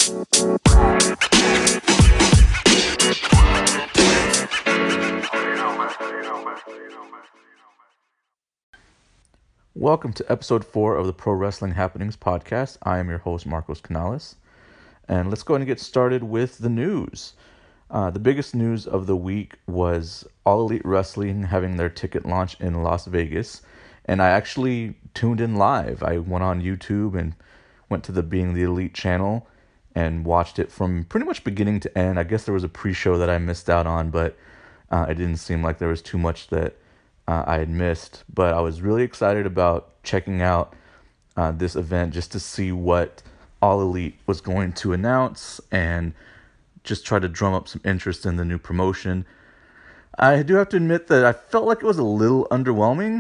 Welcome to episode 4 of the Pro Wrestling Happenings podcast. I am your host, Marcos Canales. And let's go ahead and get started with the news. The biggest news of the week was All Elite Wrestling having their ticket launch in Las Vegas. And I actually tuned in live. I went on YouTube and went to the Being the Elite channel and watched it from pretty much beginning to end. I guess there was a pre-show that I missed out on, but it didn't seem like there was too much that I had missed. But I was really excited about checking out this event just to see what All Elite was going to announce and just try to drum up some interest in the new promotion. I do have to admit that I felt like it was a little underwhelming.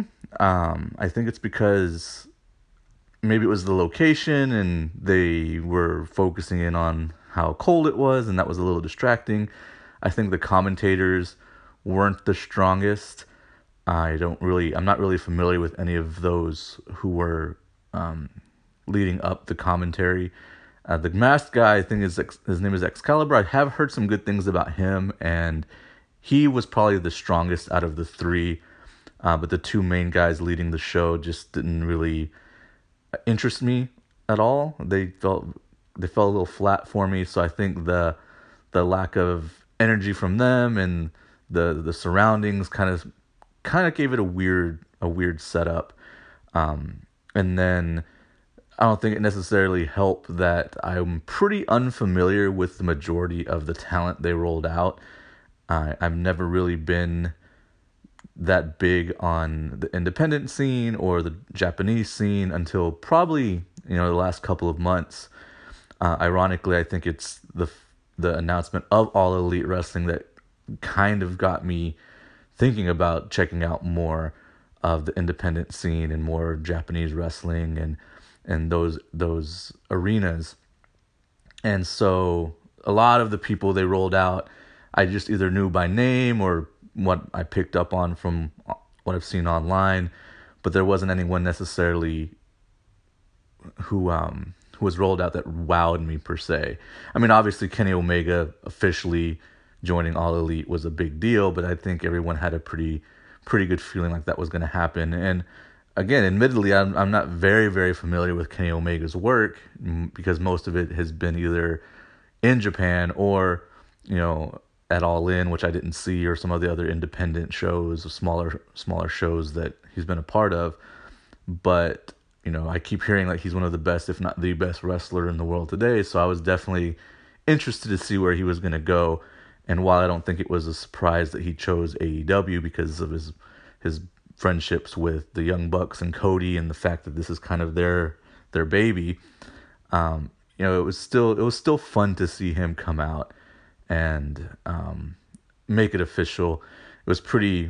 I think it's because maybe it was the location and they were focusing in on how cold it was, and that was a little distracting. I think the commentators weren't the strongest. I'm not really familiar with any of those who were leading up the commentary. The masked guy, I think his name is Excalibur. I have heard some good things about him, and he was probably the strongest out of the three. But the two main guys leading the show just didn't really interest me at all. They felt a little flat for me. So I think the lack of energy from them and the surroundings kind of gave it a weird setup. And then I don't think it necessarily helped that I'm pretty unfamiliar with the majority of the talent they rolled out. I've never really been that big on the independent scene or the Japanese scene until probably the last couple of months. Ironically, I think it's the announcement of All Elite Wrestling that kind of got me thinking about checking out more of the independent scene and more Japanese wrestling and those arenas. And so a lot of the people they rolled out, I just either knew by name or what I picked up on from what I've seen online, but there wasn't anyone necessarily who was rolled out that wowed me per se. I mean, obviously Kenny Omega officially joining All Elite was a big deal, but I think everyone had a pretty good feeling like that was going to happen. And again, admittedly, I'm not very, very familiar with Kenny Omega's work because most of it has been either in Japan or, at All In, which I didn't see, or some of the other independent shows, smaller shows that he's been a part of. But, I keep hearing like he's one of the best, if not the best wrestler in the world today. So I was definitely interested to see where he was going to go. And while I don't think it was a surprise that he chose AEW because of his friendships with the Young Bucks and Cody and the fact that this is kind of their baby, it was still fun to see him come out and make it official. It was pretty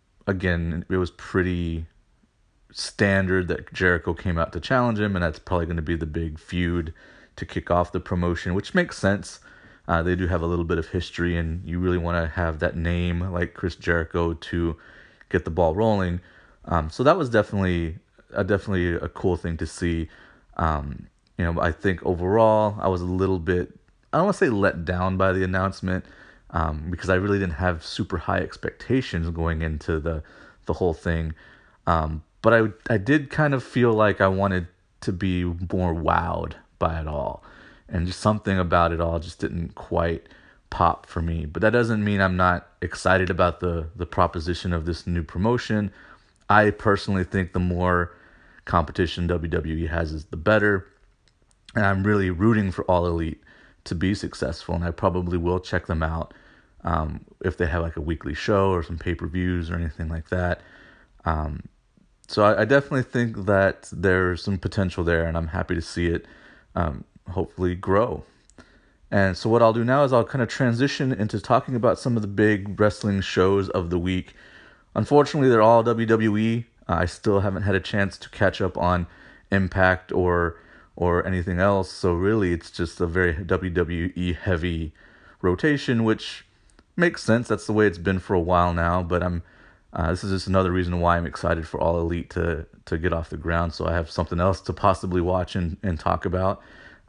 standard that Jericho came out to challenge him, and that's probably going to be the big feud to kick off the promotion, which makes sense. They do have a little bit of history, and you really want to have that name like Chris Jericho to get the ball rolling. So that was definitely a cool thing to see. I think overall I was a little bit, I don't want to say let down by the announcement, because I really didn't have super high expectations going into the whole thing. But I did kind of feel like I wanted to be more wowed by it all. And just something about it all just didn't quite pop for me. But that doesn't mean I'm not excited about the proposition of this new promotion. I personally think the more competition WWE has is the better. And I'm really rooting for All Elite to be successful. And I probably will check them out if they have like a weekly show or some pay-per-views or anything like that. So I definitely think that there's some potential there, and I'm happy to see it hopefully grow. And so what I'll do now is I'll kind of transition into talking about some of the big wrestling shows of the week. Unfortunately, they're all WWE. I still haven't had a chance to catch up on Impact or anything else. So really, it's just a very WWE heavy rotation, which makes sense. That's the way it's been for a while now. But this is just another reason why I'm excited for All Elite to get off the ground. So I have something else to possibly watch and talk about.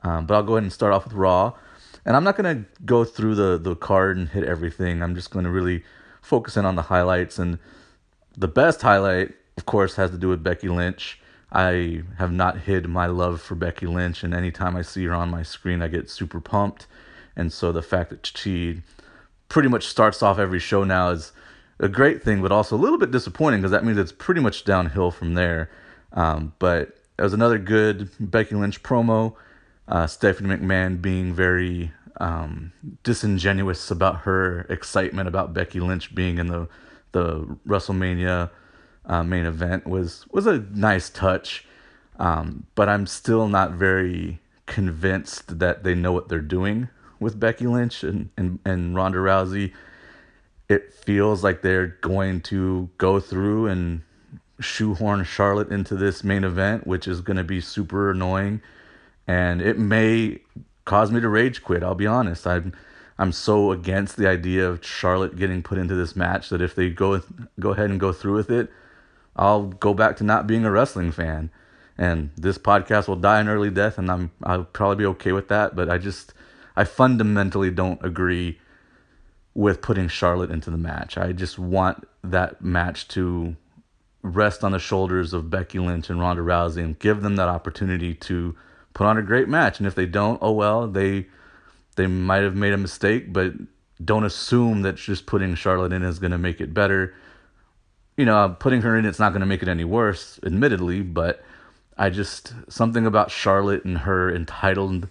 But I'll go ahead and start off with Raw. And I'm not going to go through the card and hit everything. I'm just going to really focus in on the highlights. And the best highlight, of course, has to do with Becky Lynch. I have not hid my love for Becky Lynch, and anytime I see her on my screen, I get super pumped. And so the fact that she pretty much starts off every show now is a great thing, but also a little bit disappointing because that means it's pretty much downhill from there. But it was another good Becky Lynch promo. Stephanie McMahon being very disingenuous about her excitement about Becky Lynch being in the WrestleMania main event was a nice touch. But I'm still not very convinced that they know what they're doing with Becky Lynch and Ronda Rousey. It feels like they're going to go through and shoehorn Charlotte into this main event, which is going to be super annoying. And it may cause me to rage quit. I'll be honest. I'm so against the idea of Charlotte getting put into this match that if they go ahead and go through with it, I'll go back to not being a wrestling fan. And this podcast will die an early death, and I'll probably be okay with that. But I fundamentally don't agree with putting Charlotte into the match. I just want that match to rest on the shoulders of Becky Lynch and Ronda Rousey and give them that opportunity to put on a great match. And if they don't, oh well, they might have made a mistake, but don't assume that just putting Charlotte in is going to make it better. Putting her in, it's not going to make it any worse, admittedly, but something about Charlotte and her entitled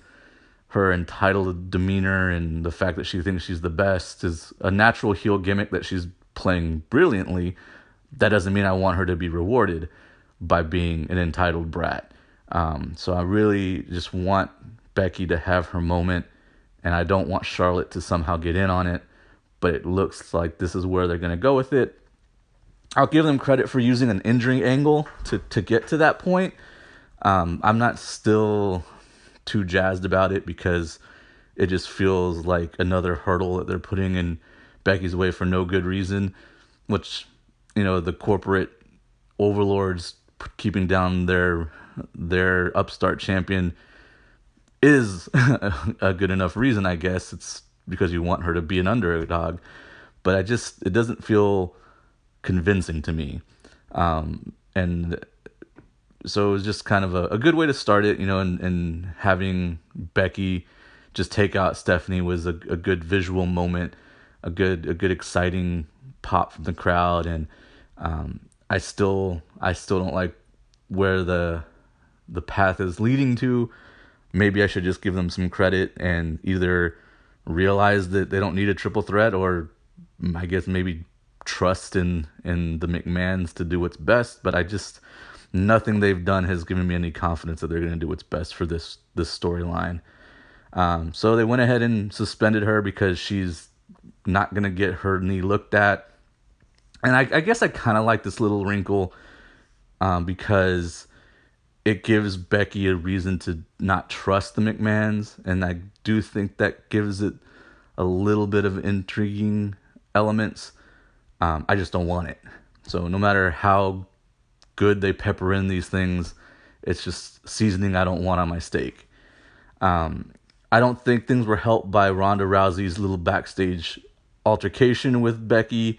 demeanor and the fact that she thinks she's the best is a natural heel gimmick that she's playing brilliantly. That doesn't mean I want her to be rewarded by being an entitled brat. So I really just want Becky to have her moment, and I don't want Charlotte to somehow get in on it, but it looks like this is where they're going to go with it. I'll give them credit for using an injury angle to get to that point. I'm not still too jazzed about it because it just feels like another hurdle that they're putting in Becky's way for no good reason, which, the corporate overlords keeping down their upstart champion is a good enough reason, I guess. It's because you want her to be an underdog, but it doesn't feel convincing to me. And so it was just kind of a good way to start it, and having Becky just take out Stephanie was a good visual moment, a good exciting pop from the crowd. And I still don't like where the path is leading to. Maybe I should just give them some credit and either realize that they don't need a triple threat, or I guess maybe trust in the McMahons to do what's best. But nothing they've done has given me any confidence that they're going to do what's best for this storyline. So they went ahead and suspended her because she's not going to get her knee looked at. And I guess I kind of like this little wrinkle because it gives Becky a reason to not trust the McMahons. And I do think that gives it a little bit of intriguing elements. I just don't want it. So no matter how good they pepper in these things, it's just seasoning I don't want on my steak. I don't think things were helped by Ronda Rousey's little backstage altercation with Becky,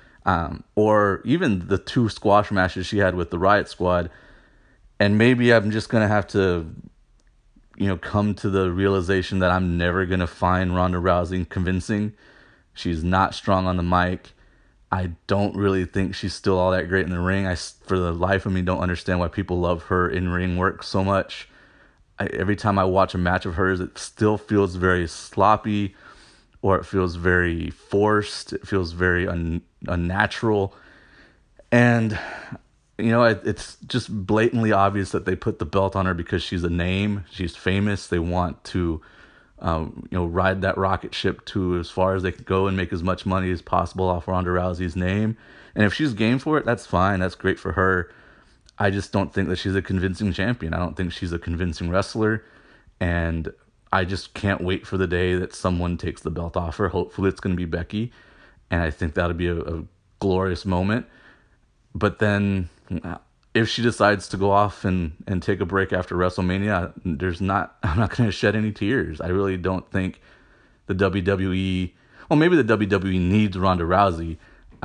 or even the 2 squash matches she had with the Riot Squad. And maybe I'm just going to have to, come to the realization that I'm never going to find Ronda Rousey convincing. She's not strong on the mic. I don't really think she's still all that great in the ring. For the life of me, don't understand why people love her in-ring work so much. Every time I watch a match of hers, it still feels very sloppy, or it feels very forced. It feels very unnatural. And, it's just blatantly obvious that they put the belt on her because she's a name. She's famous. They want to ride that rocket ship to as far as they can go and make as much money as possible off Ronda Rousey's name. And if she's game for it, that's fine. That's great for her. I just don't think that she's a convincing champion. I don't think she's a convincing wrestler. And I just can't wait for the day that someone takes the belt off her. Hopefully it's going to be Becky. And I think that'll be a glorious moment. But then if she decides to go off and take a break after WrestleMania, I'm not going to shed any tears. I really don't think the WWE, well, maybe the WWE needs Ronda Rousey.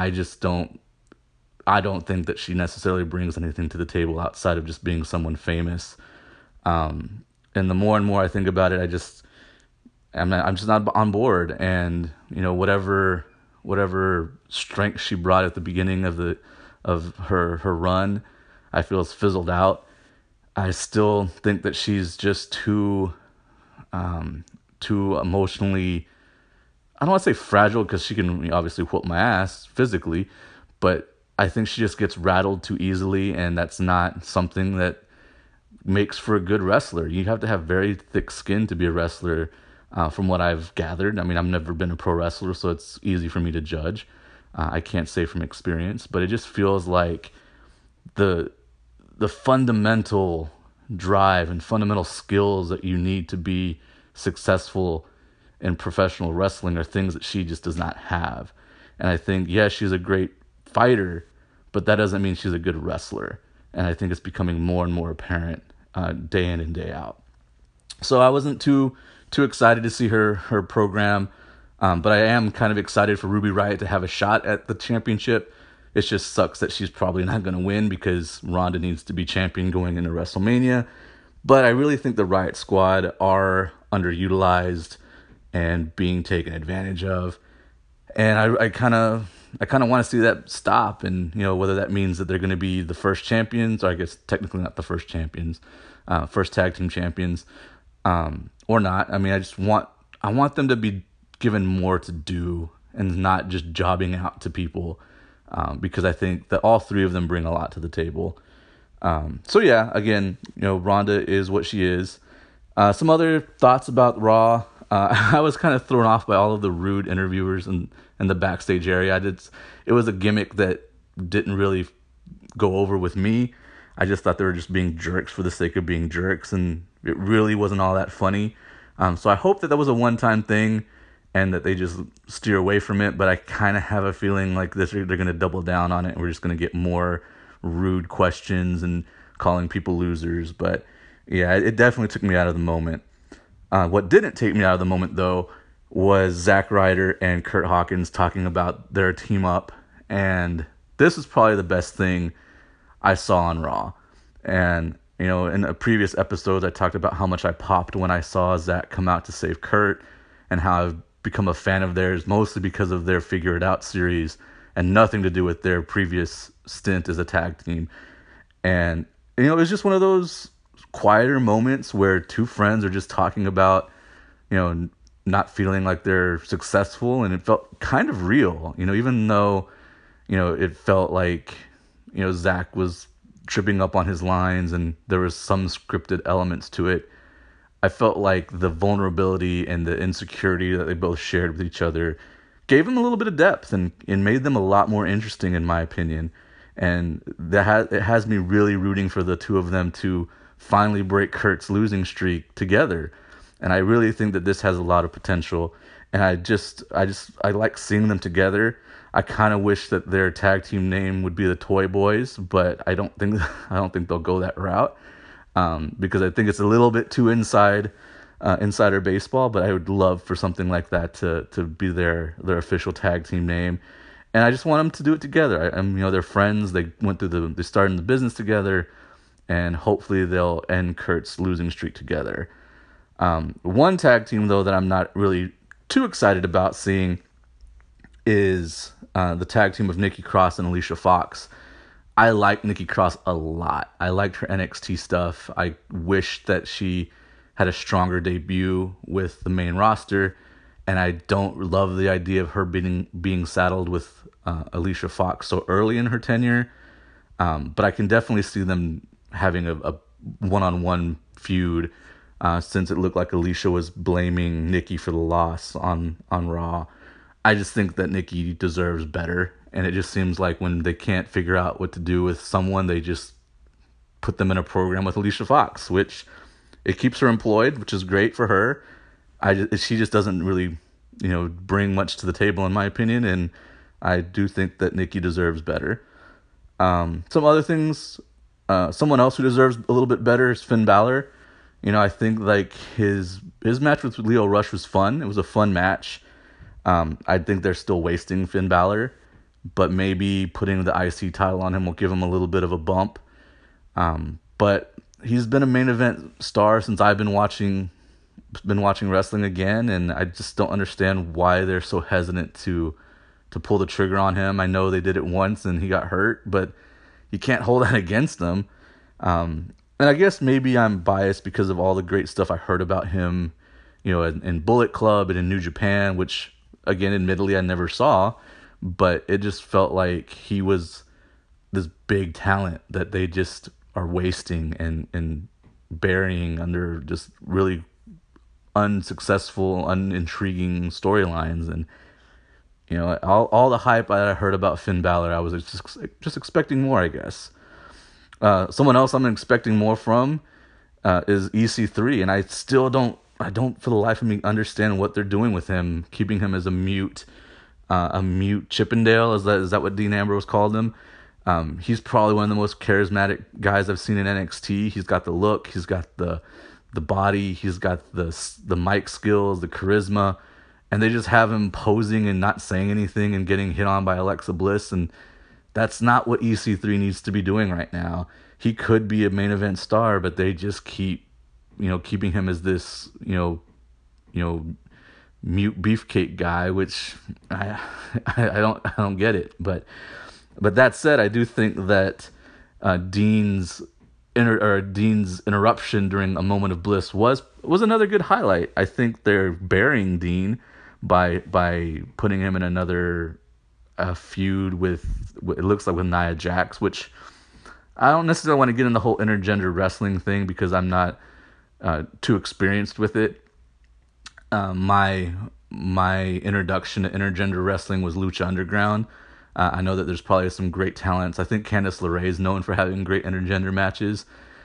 I don't think that she necessarily brings anything to the table outside of just being someone famous. And the more and more I think about it, I'm just not on board. And whatever strength she brought at the beginning of her run, I feel has fizzled out. I still think that she's just too emotionally, I don't want to say fragile, because she can obviously whoop my ass physically, but I think she just gets rattled too easily, and that's not something that makes for a good wrestler. You have to have very thick skin to be a wrestler, from what I've gathered. I mean, I've never been a pro wrestler, so it's easy for me to judge. I can't say from experience, but it just feels like the fundamental drive and fundamental skills that you need to be successful in professional wrestling are things that she just does not have. And I think, yes, she's a great fighter, but that doesn't mean she's a good wrestler. And I think it's becoming more and more apparent day in and day out. So I wasn't too excited to see her program, but I am kind of excited for Ruby Riott to have a shot at the championship. It just sucks that she's probably not going to win, because Ronda needs to be champion going into WrestleMania. But I really think the Riott Squad are underutilized and being taken advantage of. And I kind of want to see that stop. And, whether that means that they're going to be the first champions, or I guess technically not the first champions, first tag team champions, or not. I mean, I want them to be given more to do and not just jobbing out to people, because I think that all three of them bring a lot to the table. So yeah, again, Ronda is what she is. Some other thoughts about Raw. I was kind of thrown off by all of the rude interviewers in the backstage area. It was a gimmick that didn't really go over with me. I just thought they were just being jerks for the sake of being jerks, and it really wasn't all that funny. So I hope that was a one-time thing and that they just steer away from it. But I kind of have a feeling like they're going to double down on it, and we're just going to get more rude questions and calling people losers. But yeah, it definitely took me out of the moment. What didn't take me out of the moment, though, was Zack Ryder and Kurt Hawkins talking about their team up. And this is probably the best thing I saw on Raw. And, in a previous episode, I talked about how much I popped when I saw Zack come out to save Kurt, and how I've become a fan of theirs, mostly because of their Figure It Out series and nothing to do with their previous stint as a tag team. And, it was just one of those quieter moments where two friends are just talking about, not feeling like they're successful, and it felt kind of real, even though, it felt like, Zack was tripping up on his lines and there was some scripted elements to it. I felt like the vulnerability and the insecurity that they both shared with each other gave them a little bit of depth and made them a lot more interesting, in my opinion. And it has me really rooting for the two of them to finally break Kurt's losing streak together. And I really think that this has a lot of potential. And I like seeing them together. I kind of wish that their tag team name would be the Toy Boys, but I don't think they'll go that route, because I think it's a little bit too insider baseball. But I would love for something like that to be their official tag team name. And I just want them to do it together. They're friends. They started in the business together, and hopefully they'll end Kurt's losing streak together. One tag team, though, that I'm not really too excited about seeing is the tag team of Nikki Cross and Alicia Fox. I like Nikki Cross a lot. I liked her NXT stuff. I wish that she had a stronger debut with the main roster, and I don't love the idea of her being saddled with Alicia Fox so early in her tenure. But I can definitely see them having a one-on-one feud, since it looked like Alicia was blaming Nikki for the loss on Raw. I just think that Nikki deserves better, and it just seems like when they can't figure out what to do with someone, they just put them in a program with Alicia Fox, which it keeps her employed, which is great for her. She just doesn't really, bring much to the table, in my opinion, and I do think that Nikki deserves better. Some other things, Someone else who deserves a little bit better is Finn Balor. I think like his match with Lio Rush was fun. It was a fun match. I think they're still wasting Finn Balor, but maybe putting the IC title on him will give him a little bit of a bump. But he's been a main event star since I've been watching wrestling again, and I just don't understand why they're so hesitant to pull the trigger on him. I know they did it once and he got hurt, but you can't hold that against them. And I guess maybe I'm biased because of all the great stuff I heard about him, in Bullet Club and in New Japan, which, again, admittedly, I never saw. But it just felt like he was this big talent that they just are wasting and burying under just really unsuccessful, unintriguing storylines. And, all the hype that I heard about Finn Balor, I was just expecting more, I guess. Someone else I'm expecting more from is EC3, and I still don't for the life of me understand what they're doing with him, keeping him as a mute Chippendale. Is that what Dean Ambrose called him? He's probably one of the most charismatic guys I've seen in NXT. He's got the look, he's got the body, he's got the mic skills, the charisma, and they just have him posing and not saying anything and getting hit on by Alexa Bliss, and that's not what EC3 needs to be doing right now. He could be a main event star, but they just keep, keeping him as this, mute beefcake guy, which I don't get it. But that said, I do think that Dean's interruption during a moment of bliss was another good highlight. I think they're burying Dean by putting him in another feud with, it looks like, with Nia Jax, which I don't necessarily want to get in the whole intergender wrestling thing because I'm not too experienced with it. My introduction to intergender wrestling was Lucha Underground. I know that there's probably some great talents. I think Candice LeRae is known for having great intergender matches.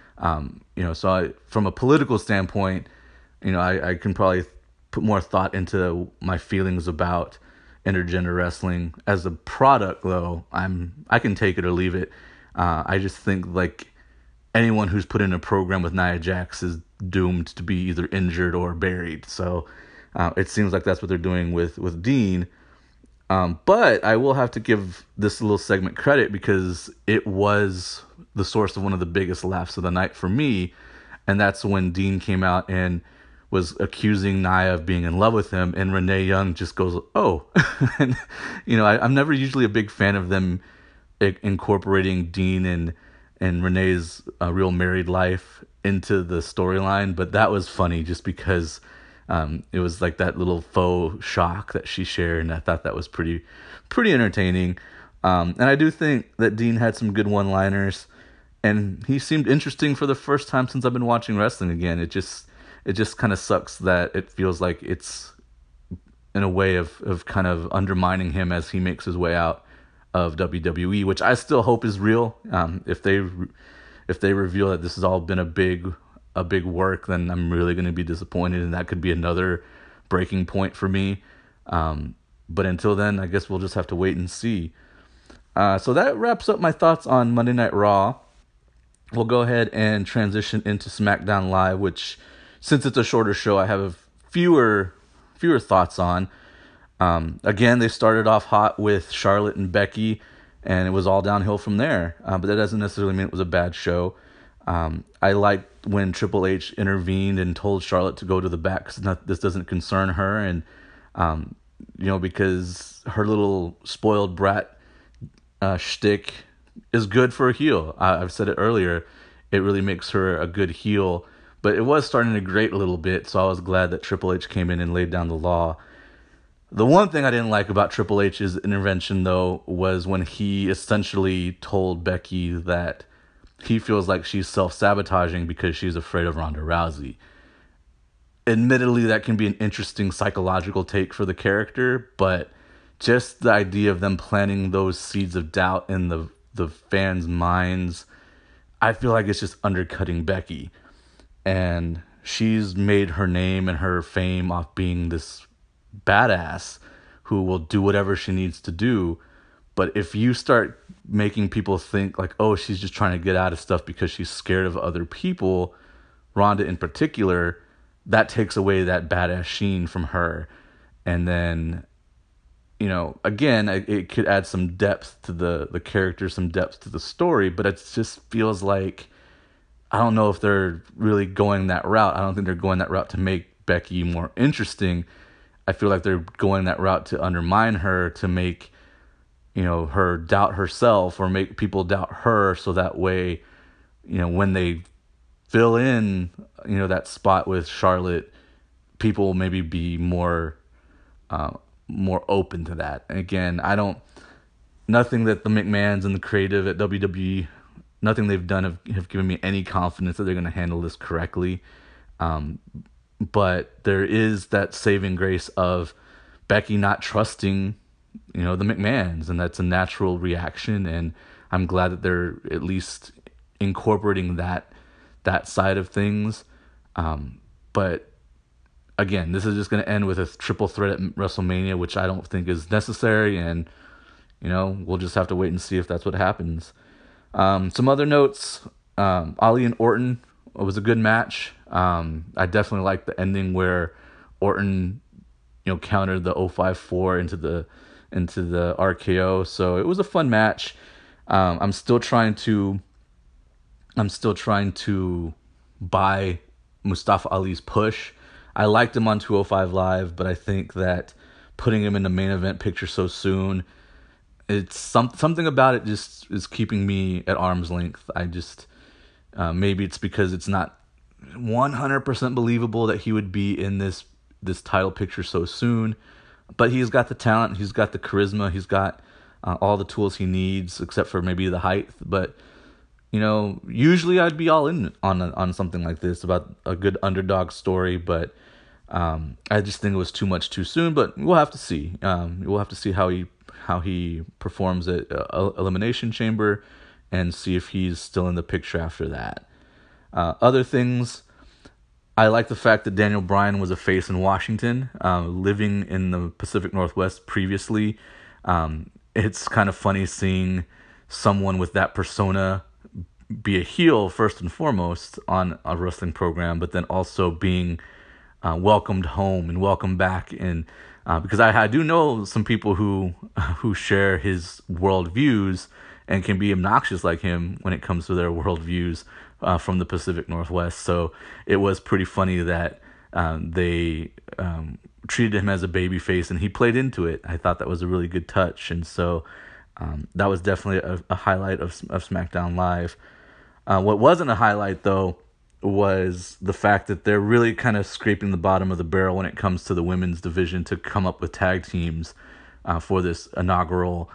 So from a political standpoint, I can probably put more thought into my feelings about intergender wrestling. As a product, though, I can take it or leave it. I just think like anyone who's put in a program with Nia Jax is doomed to be either injured or buried. So it seems like that's what they're doing with Dean. But I will have to give this little segment credit because it was the source of one of the biggest laughs of the night for me, and that's when Dean came out and was accusing Nia of being in love with him, and Renee Young just goes, "Oh," and I'm never usually a big fan of them incorporating Dean and Renee's real married life into the storyline, but that was funny just because it was like that little faux shock that she shared, and I thought that was pretty entertaining. And I do think that Dean had some good one-liners, and he seemed interesting for the first time since I've been watching wrestling again. It just kind of sucks that it feels like it's in a way of kind of undermining him as he makes his way out of WWE, which I still hope is real. If they reveal that this has all been a big work, then I'm really going to be disappointed, and that could be another breaking point for me. But until then, I guess we'll just have to wait and see. So that wraps up my thoughts on Monday Night Raw. We'll go ahead and transition into SmackDown Live, which, since it's a shorter show, I have fewer thoughts on. Again, they started off hot with Charlotte and Becky, and it was all downhill from there. But that doesn't necessarily mean it was a bad show. I liked when Triple H intervened and told Charlotte to go to the back because this doesn't concern her, and because her little spoiled brat shtick is good for a heel. I've said it earlier; it really makes her a good heel. But it was starting to grate a little bit, so I was glad that Triple H came in and laid down the law. The one thing I didn't like about Triple H's intervention, though, was when he essentially told Becky that he feels like she's self-sabotaging because she's afraid of Ronda Rousey. Admittedly, that can be an interesting psychological take for the character, but just the idea of them planting those seeds of doubt in the fans' minds, I feel like it's just undercutting Becky. And she's made her name and her fame off being this badass who will do whatever she needs to do. But if you start making people think like, oh, she's just trying to get out of stuff because she's scared of other people, Ronda in particular, that takes away that badass sheen from her. And then, again, it could add some depth to the character, some depth to the story, but it just feels like, I don't know if they're really going that route. I don't think they're going that route to make Becky more interesting. I feel like they're going that route to undermine her, to make, her doubt herself, or make people doubt her, so that way, when they fill in, that spot with Charlotte, people will maybe be more open to that. And again, nothing that the McMahons and the creative at WWE, nothing they've done have given me any confidence that they're going to handle this correctly. But there is that saving grace of Becky not trusting, the McMahons, and that's a natural reaction. And I'm glad that they're at least incorporating that side of things. But again, this is just going to end with a triple threat at WrestleMania, which I don't think is necessary. And, we'll just have to wait and see if that's what happens. Some other notes, Ali and Orton, it was a good match. I definitely liked the ending where Orton, countered the 054 into the RKO. So it was a fun match. I'm still trying to buy Mustafa Ali's push. I liked him on 205 Live, but I think that putting him in the main event picture so soon, it's something about it just is keeping me at arm's length. I just, maybe it's because it's not 100% believable that he would be in this title picture so soon, but he's got the talent, he's got the charisma, he's got all the tools he needs, except for maybe the height. But usually I'd be all in on something like this, about a good underdog story, but I just think it was too much too soon. But we'll have to see. We'll have to see how he performs at Elimination Chamber, and see if he's still in the picture after that. Other things, I like the fact that Daniel Bryan was a face in Washington, living in the Pacific Northwest previously. It's kind of funny seeing someone with that persona be a heel first and foremost on a wrestling program, but then also being welcomed home and welcomed back. And because I do know some people who share his worldviews and can be obnoxious like him when it comes to their worldviews from the Pacific Northwest. So it was pretty funny that they treated him as a babyface, and he played into it. I thought that was a really good touch, and so that was definitely a highlight of SmackDown Live. What wasn't a highlight, though, was the fact that they're really kind of scraping the bottom of the barrel when it comes to the women's division to come up with tag teams for this inaugural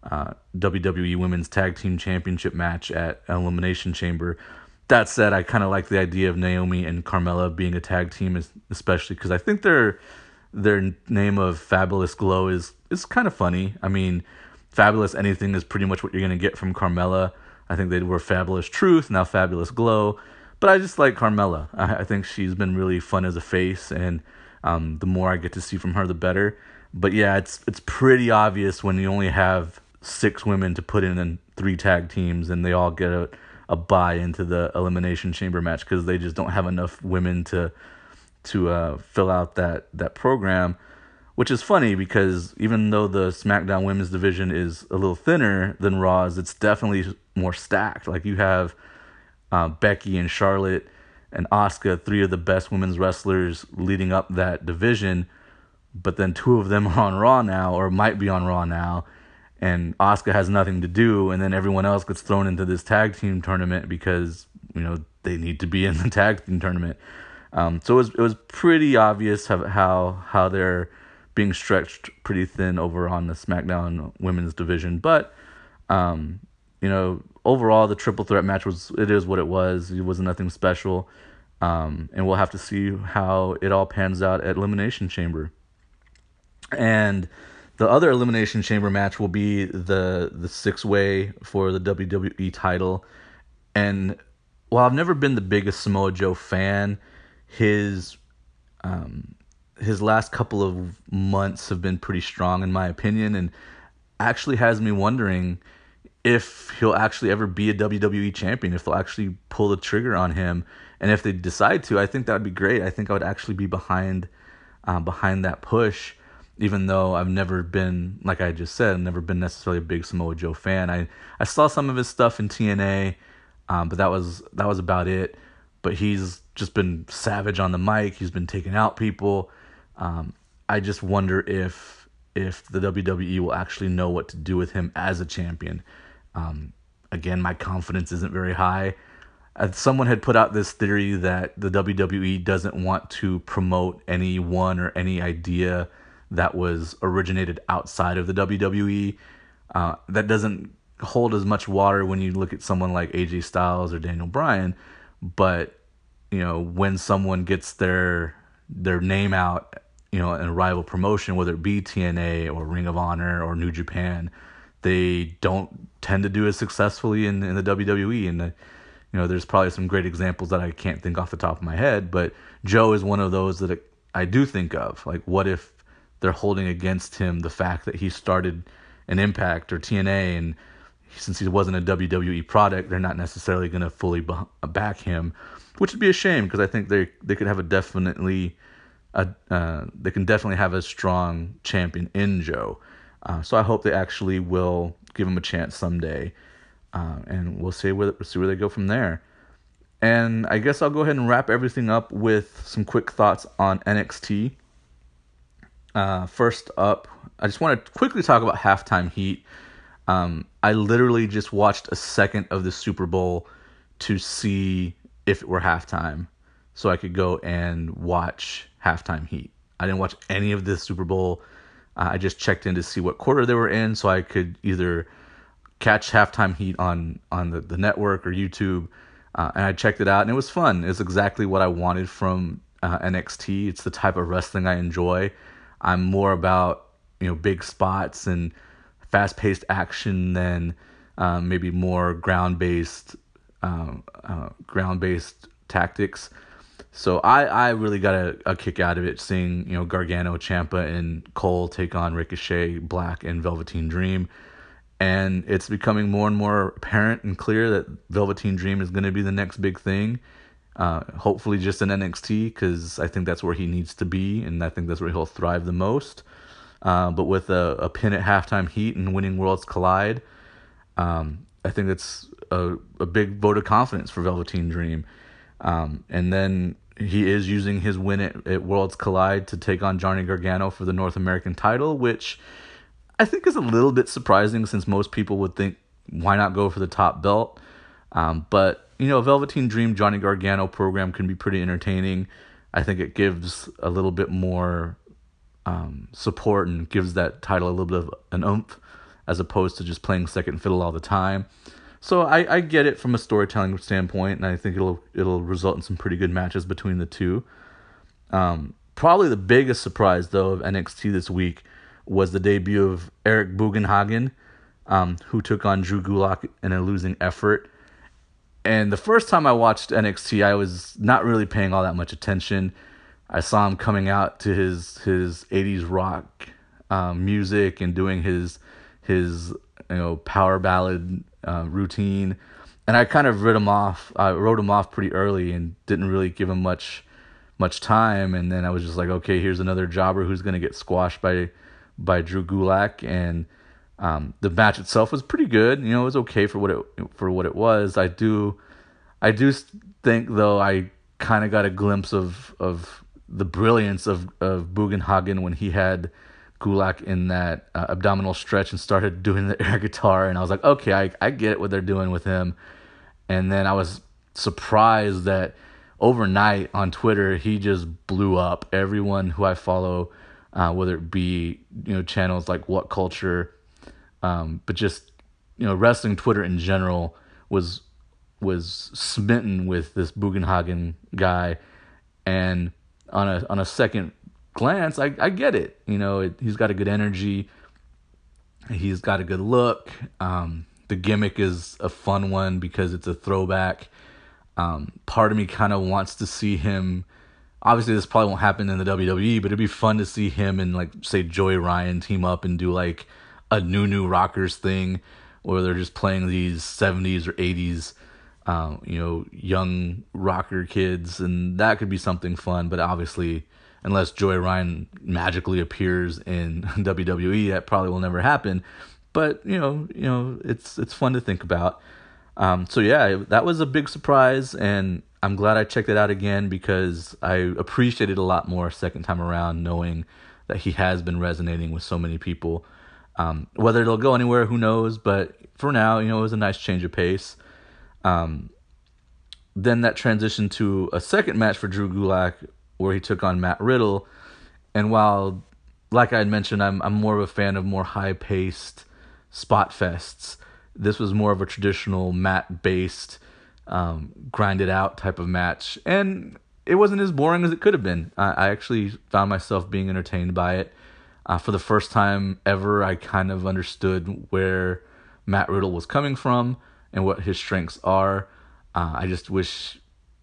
WWE Women's Tag Team Championship match at Elimination Chamber. That said, I kind of like the idea of Naomi and Carmella being a tag team, especially because I think their name of Fabulous Glow is kind of funny. I mean, Fabulous Anything is pretty much what you're going to get from Carmella. I think they were Fabulous Truth, now Fabulous Glow. But I just like Carmella. I think she's been really fun as a face, and the more I get to see from her, the better. But yeah, it's pretty obvious when you only have 6 women to put in 3 tag teams, and they all get a bye into the Elimination Chamber match because they just don't have enough women to fill out that program. Which is funny because even though the SmackDown Women's division is a little thinner than Raw's, it's definitely more stacked. Like you have Becky and Charlotte and Asuka, 3 of the best women's wrestlers leading up that division, but then 2 of them are on Raw now, or might be on Raw now, and Asuka has nothing to do, and then everyone else gets thrown into this tag team tournament because they need to be in the tag team tournament. So it was pretty obvious how they're being stretched pretty thin over on the SmackDown Women's division, but overall the triple threat match is what it was. It was nothing special, and we'll have to see how it all pans out at Elimination Chamber. And the other Elimination Chamber match will be the 6-way for the WWE title. And while I've never been the biggest Samoa Joe fan, his last couple of months have been pretty strong in my opinion, and actually has me wondering if he'll actually ever be a WWE champion, if they'll actually pull the trigger on him. And if they decide to, I think that would be great. I think I would actually be behind that push, even though I've never been, like I just said, never been necessarily a big Samoa Joe fan. I saw some of his stuff in TNA, but that was about it. But he's just been savage on the mic. He's been taking out people. I just wonder if the WWE will actually know what to do with him as a champion. Again, my confidence isn't very high. Someone had put out this theory that the WWE doesn't want to promote anyone or any idea that was originated outside of the WWE. That doesn't hold as much water when you look at someone like AJ Styles or Daniel Bryan. But, when someone gets their name out, in a rival promotion, whether it be TNA or Ring of Honor or New Japan, they don't tend to do as successfully in the WWE. And there's probably some great examples that I can't think off the top of my head, but Joe is one of those that I do think of. Like, what if they're holding against him the fact that he started an Impact or TNA, and since he wasn't a WWE product, they're not necessarily going to fully back him, which would be a shame, because I think they could have they can definitely have a strong champion in Joe. So I hope they actually will give him a chance someday. And we'll see where they go from there. And I guess I'll go ahead and wrap everything up with some quick thoughts on NXT. First up, I just want to quickly talk about Halftime Heat. I literally just watched a second of the Super Bowl to see if it were halftime, so I could go and watch Halftime Heat. I didn't watch any of the Super Bowl. I just checked in to see what quarter they were in, so I could either catch Halftime Heat on the network or YouTube, and I checked it out, and it was fun. It's exactly what I wanted from NXT. It's the type of wrestling I enjoy. I'm more about big spots and fast-paced action than maybe more ground-based tactics. So I really got a kick out of it, seeing Gargano, Ciampa, and Cole take on Ricochet, Black, and Velveteen Dream. And it's becoming more and more apparent and clear that Velveteen Dream is going to be the next big thing. Hopefully just in NXT, because I think that's where he needs to be, and I think that's where he'll thrive the most. But with a pin at Halftime Heat and winning Worlds Collide, I think that's a big vote of confidence for Velveteen Dream. And then he is using his win at Worlds Collide to take on Johnny Gargano for the North American title, which I think is a little bit surprising, since most people would think, why not go for the top belt? But, Velveteen Dream Johnny Gargano program can be pretty entertaining. I think it gives a little bit more support and gives that title a little bit of an oomph, as opposed to just playing second fiddle all the time. So I get it from a storytelling standpoint, and I think it'll result in some pretty good matches between the two. Probably the biggest surprise, though, of NXT this week was the debut of Eric Bugenhagen, who took on Drew Gulak in a losing effort. And the first time I watched NXT, I was not really paying all that much attention. I saw him coming out to his 80s rock music and doing his power ballad routine, and I kind of wrote him off pretty early and didn't really give him much time. And then I was just like, okay, here's another jobber who's going to get squashed by Drew Gulak. And the match itself was pretty good. It was okay for what it was. I do think, though, I kind of got a glimpse of the brilliance of Bugenhagen when he had Gulak in that abdominal stretch and started doing the air guitar, and I was like, okay, I get what they're doing with him. And then I was surprised that overnight on Twitter he just blew up. Everyone who I follow, whether it be channels like What Culture, but just wrestling Twitter in general, was smitten with this Bugenhagen guy. And on a second glance, I get it. He's got a good energy. He's got a good look. The gimmick is a fun one because it's a throwback. Part of me kind of wants to see him. Obviously, this probably won't happen in the WWE, but it'd be fun to see him and, say, Joey Ryan team up and do, a New Rockers thing, or they're just playing these 70s or 80s, young rocker kids, and that could be something fun. But obviously, unless Joey Ryan magically appears in WWE, that probably will never happen. But it's fun to think about. So yeah, that was a big surprise, and I'm glad I checked it out again because I appreciated it a lot more second time around, knowing that he has been resonating with so many people. Whether it'll go anywhere, who knows? But for now, it was a nice change of pace. Then that transitioned to a second match for Drew Gulak, where he took on Matt Riddle. And while, like I had mentioned, I'm more of a fan of more high-paced spot fests, this was more of a traditional mat-based, grinded out type of match. And it wasn't as boring as it could have been. I actually found myself being entertained by it. For the first time ever, I kind of understood where Matt Riddle was coming from and what his strengths are. I just wish,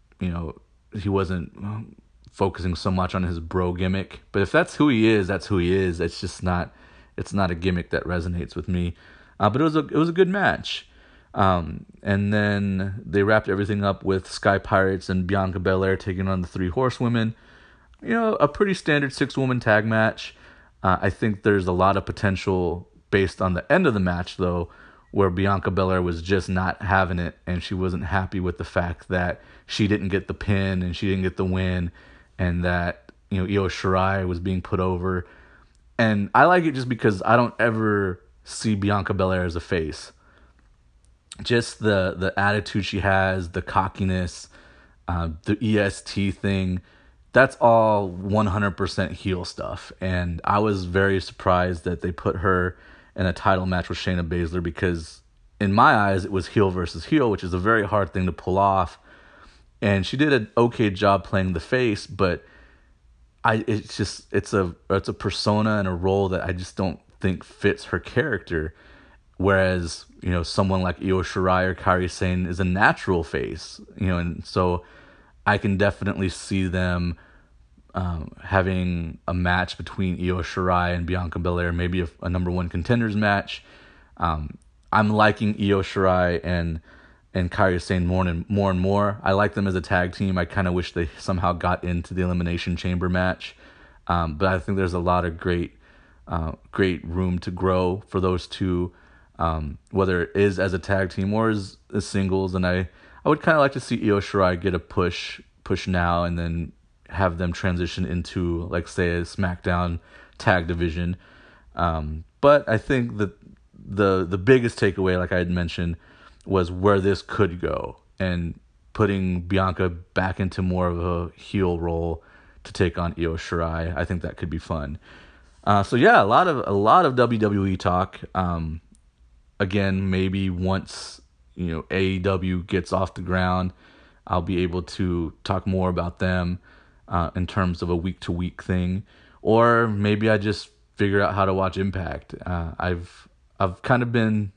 he wasn't focusing so much on his bro gimmick. But if that's who he is, that's who he is. It's not a gimmick that resonates with me. But it was a good match. And then they wrapped everything up with Sky Pirates and Bianca Belair taking on the Three Horsewomen. A pretty standard 6-woman tag match. I think there's a lot of potential based on the end of the match, though, where Bianca Belair was just not having it, and she wasn't happy with the fact that she didn't get the pin and she didn't get the win, and that Io Shirai was being put over. And I like it just because I don't ever see Bianca Belair as a face. Just the attitude she has, the cockiness, the EST thing, that's all 100% heel stuff. And I was very surprised that they put her in a title match with Shayna Baszler, because in my eyes it was heel versus heel, which is a very hard thing to pull off. And she did an okay job playing the face, but it's a persona and a role that I just don't think fits her character. Whereas, someone like Io Shirai or Kairi Sane is a natural face, and so I can definitely see them having a match between Io Shirai and Bianca Belair, maybe a number one contenders match. I'm liking Io Shirai and Kairi Sane more and more. I like them as a tag team. I kind of wish they somehow got into the Elimination Chamber match, but I think there's a lot of great room to grow for those two. Whether it is as a tag team or as singles, and I would kind of like to see Io Shirai get a push now, and then have them transition into, like, say, a SmackDown tag division. But I think that the biggest takeaway, like I had mentioned, was where this could go, and putting Bianca back into more of a heel role to take on Io Shirai. I think that could be fun. So yeah, a lot of WWE talk. Again, maybe once AEW gets off the ground, I'll be able to talk more about them in terms of a week-to-week thing, or maybe I just figure out how to watch Impact. I've kind of been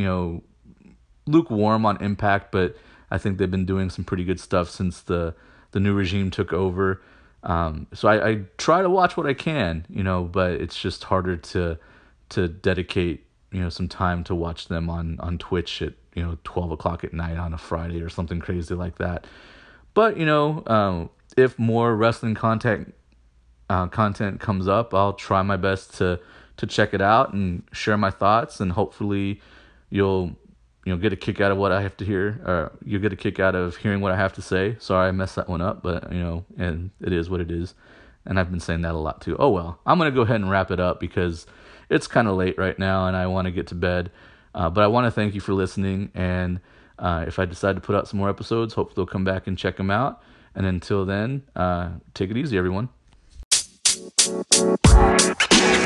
lukewarm on Impact, but I think they've been doing some pretty good stuff since the new regime took over. So I try to watch what I can, but it's just harder to dedicate some time to watch them on Twitch at 12 o'clock at night on a Friday or something crazy like that. But if more wrestling content comes up, I'll try my best to check it out and share my thoughts, and hopefully you'll get a kick out of what I have to hear, or you'll get a kick out of hearing what I have to say. Sorry I messed that one up, but and it is what it is, and I've been saying that a lot too. Oh well, I'm gonna go ahead and wrap it up because it's kind of late right now and I want to get to bed. But I want to thank you for listening, and if I decide to put out some more episodes, hopefully you'll come back and check them out. And until then, take it easy, everyone.